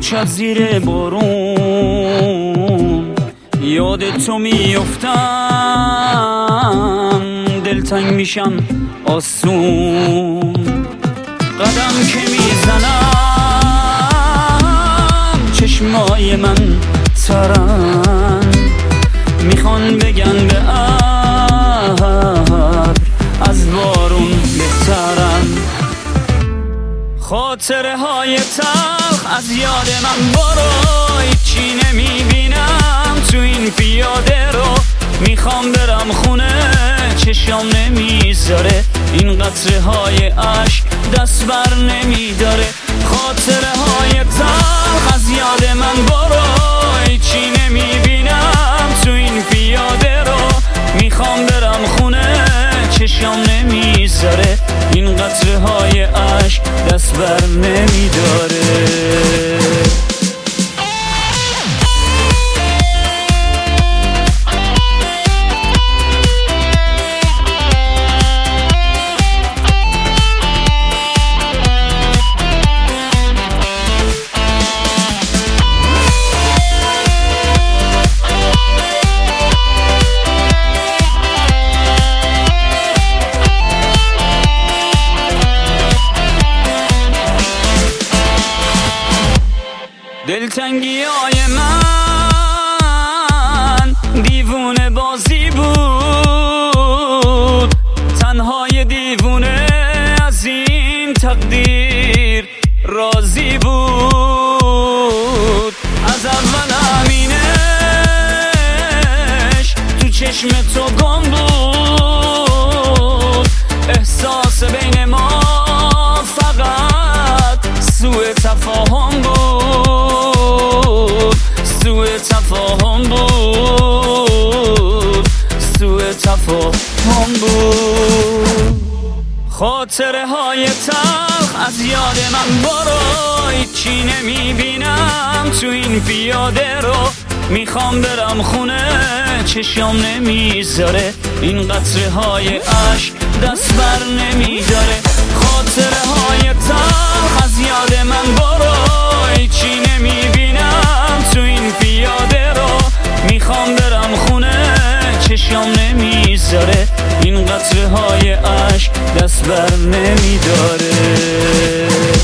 شب زیر بارون یاد تو میافتم، دلتنگ میشم آسون. قدم که میزنم چشمای من ترن، میخوان بگن به ابر از بارون بهترن. خاطره های تلخ از یاد من برو، هیچی نمیبینم تو این پیاده رو. میخوام برم خونه چشام نمیذاره، این قطره های عشق دست بر نمیداره. خاطره های تلخ از یاد من برو، هیچی نمیبینم تو این پیاده رو. میخوام برم خونه چشام نمیذاره، این قطره های عشق دست بر نمیداره. دلتنگی های من دیوونه بازی بود، تنهای دیوونه از این تقدیر راضی بود. از اول همینش تو چشم تو گم بود، احساس بین ما فقط سوء تفاهم بود، تفاهم بود. خاطره های تلخ از یاد من برو، هیچی نمیبینم تو این پیاده رو. میخوام برم خونه چشام نمیذاره، این قطره های عشق دست بر نمیداره. خاطره های تلخ از یاد من برو، هیچی نمیبینم تو این پیاده رو. میخوام برم خونه چشام نمیذاره، این قطره های عشق دست بر نمیداره.